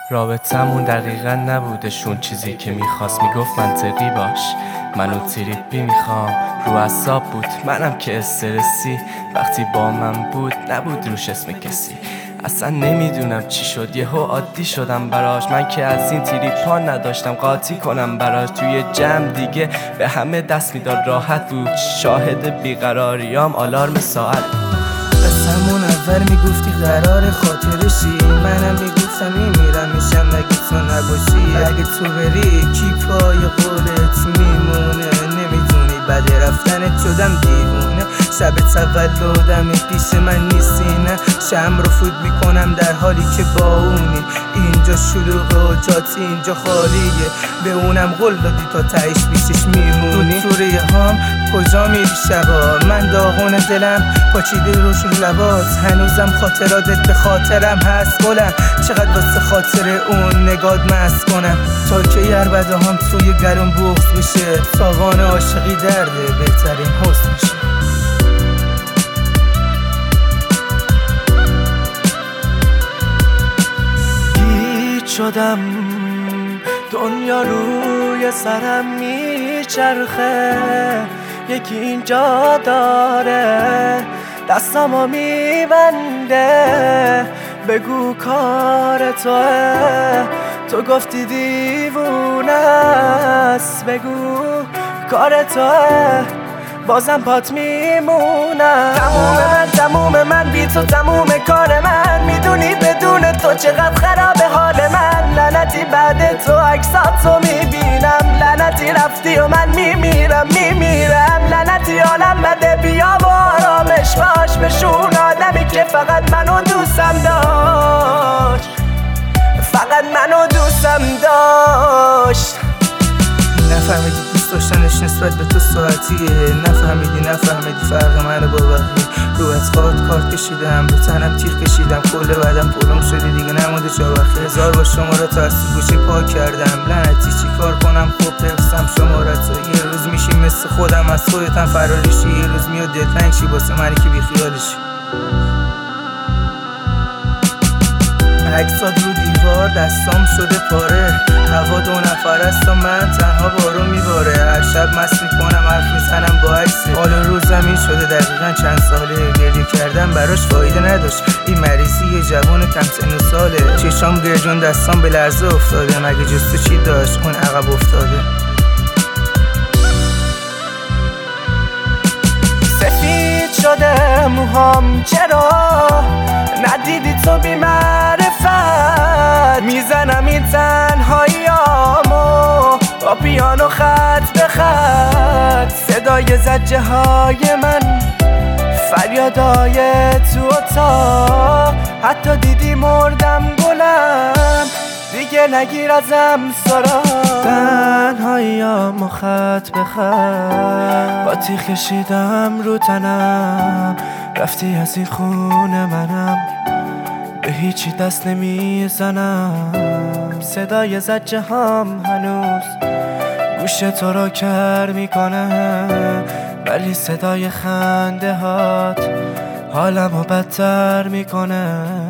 رابطمون دقیقا نبودشون چیزی که میخواست، میگفت منطقی باش، منو تریپی میخوام، رو اعصاب بود، منم که استرسی، وقتی با من بود نبود روش اسم کسی. اصلا نمیدونم چی شد، یهو عادی شدم براش، من که از این تریپا نداشتم قاطی کنم براش. توی جمع دیگه به همه دست میداد، راحت بود، شاهد بیقراریام آلارم ساعت. قسمون اول میگفتی قرار خاطرشی، منم میگفتم میمیرم میشم اگه تو نباشی. اگه تو بری کی پای قولت میمونه، نمیدونی بعد رفتنت شدم دیوونه. شب تولدم پیش من نیستی، نه شم رو فوت میکنم در حالی که با اونی. اینجا شلوغه و جات اینجا خالیه، به اونم قول دادی تا تهش پیشش میمونی. تو ریهام کجا میری شبا، من داغون دلم پاچیده روش رو لبات. هنوزم خاطراتت به خاطرم هست گلم، چقدر واسه خاطر اون نگات مست کنم. تا که عربده هم توی گلوم بغض بشه، تاوان عاشقی درده بهترین حسن میشه. شدم دنیا روی سرم میچرخه، یکی اینجا داره دستامو میبنده، بگو کار توه، تو گفتی دیوونه است، بگو کار توه، بازم پات میمونم. تموم من بی تو تموم کار من، میدونی بدون تو چقدر خرابه حال من. لعنتی بعد تو عکساتو میبینم، لعنتی رفتی و من میمیرم. لعنتی حالم بده، بیا و آرامش باش، بشون آدمی که فقط منو دوستم داشت، فقط منو دوستم داشت. نفهمیدی دوست داشتنش نسبت به تو ساعتیه، نفهمیدی فرق منو با بقیه. رو از کارت کشیدم، رو تنم تیغ کشیدم، کل بعدم پلم شده دیگه نمونده جاوخی. هزار با شماره تا از تو گوشه پاک کردم، لعنتی چی کار کنم خوب حفظم شمارتو. یه روز میشی مثل خودم، از خودتم فراریشی، یه روز میاد دلتنگ شی واسه منی که بیخیالشی. عکسات رو دیوار دستام شده پاره، هوا دو نفر است و من تنها بارون میباره. هر شب مست میکنم حرف میزنم با عکسه، حال روز زمین شده دقیقا چند ساله. گریه کردم براش فایده نداشت، این مریضی یه جوان کم سن و ساله. چشام گرجون دستام به لرزه افتاده، مگه جز تو چی داشت اون عقب افتاده. سفید شده موهام چرا ندیدی تو بی معرفت، میزنم این تنهاییامو با پیانو خط به خط. صدای زجه های من، فریادای تو اتاق، حتی دیدی مردم گلم، دیگه نگیر ازم سراغ. تنهاییامو خط به خط، با تیغ کشیدم رو تنم، رفتی از این خونه منم، به هیچی دست نمیزنم. صدای زجه هم هنوز گوش تو رو کر میکنه، ولی صدای خنده هات حالمو بدتر میکنه.